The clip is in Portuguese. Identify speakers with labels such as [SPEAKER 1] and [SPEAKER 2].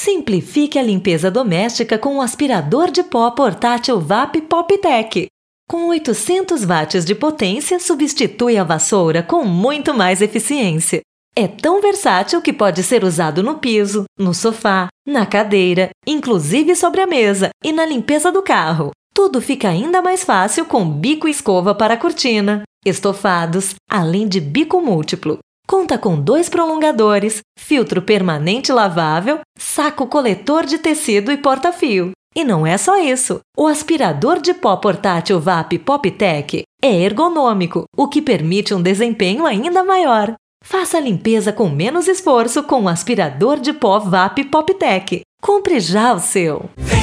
[SPEAKER 1] Simplifique a limpeza doméstica com o aspirador de pó portátil VAP Poptec. Com 800 watts de potência, substitui a vassoura com muito mais eficiência. É tão versátil que pode ser usado no piso, no sofá, na cadeira, inclusive sobre a mesa e na limpeza do carro. Tudo fica ainda mais fácil com bico e escova para a cortina, estofados, além de bico múltiplo. Conta com 2 prolongadores, filtro permanente lavável, saco coletor de tecido e porta-fio. E não é só isso. O aspirador de pó portátil VAP Poptec é ergonômico, o que permite um desempenho ainda maior. Faça a limpeza com menos esforço com o aspirador de pó VAP Poptec. Compre já o seu!